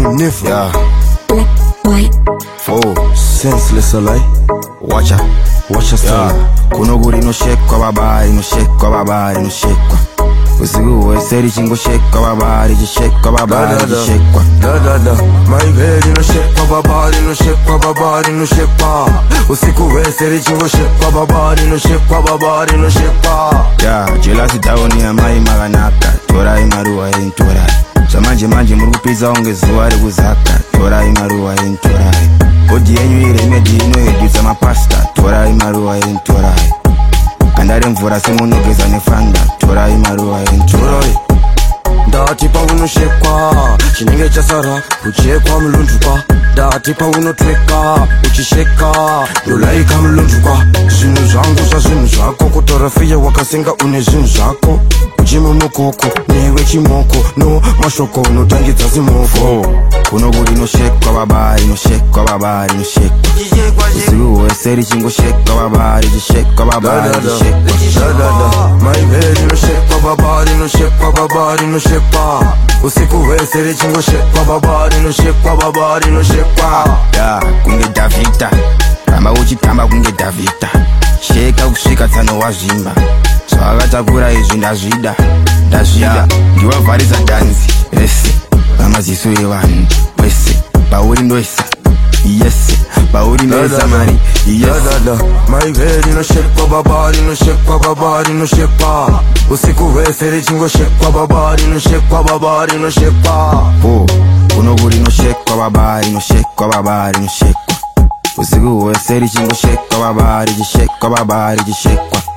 never. Yeah. Black, white. Oh, Senseless alai. watch out. Watch us Yeah. down. Kuno no shekwa babari, no shekwa babari, no shekwa. Usiku weseri chingo shekwa babari, jishekwa babari, jishekwa. Da. My baby no shekwa babari, no shekwa babari, no shekwa. Usiku weseri chingo shekwa babari, no shekwa babari, no shekwa. Yeah, jealousy down ya mai maganaka. Tora imaruwa intora. Samanje murupiza onge zuwari kuzaka. Tora imaruwa intora. Odi yenyu iremedi ino yeduza mapasta. Tora imaruwa intora. Kandare mvura semunogeza nefanda. Tora imaruwa intora. Ndati paunoshekwa chinenge chasara uchekwa mulunjukwa. Ndati paunotweka uchisheka ndolaika mulunjukwa. Zvinhu zvangu zvazvinhu zvako kutora fiye wakasenga une zvinhu zvako. Uchimumukoko newe chimoko no mashoko unotangidza simoko. Kuno no shekwa babari, no shekwa babari, no shekwa. Usiku weseri chingo shekwa babari, jishekwa babari, jishekwa. My baby no shekwa babari, no shekwa babari, no shekwa. Usiku weseri chingo shekwa babari, no shekwa babari, no shekwa. Yeah, kunge Davita. Ramba uchitamba kunge Davita. Sheka kusvika tsano wazvimba. Zvakatakura izvi ndazvida. Ndiwavhariza dhanzi rese vamaziso evanhu wese pauri ndoisa yese pauri ndoisa mari yes. My baby no shekwa babari, no shekwa babari, no shekwa. Usiku weseri chingo shekwa babari, no shekwa babari, no shekwa. Kuno no shekwa babari, no shekwa babari, no shekwa. Usiku weseri chingo shekwa babari, jishekwa babari, jishekwa.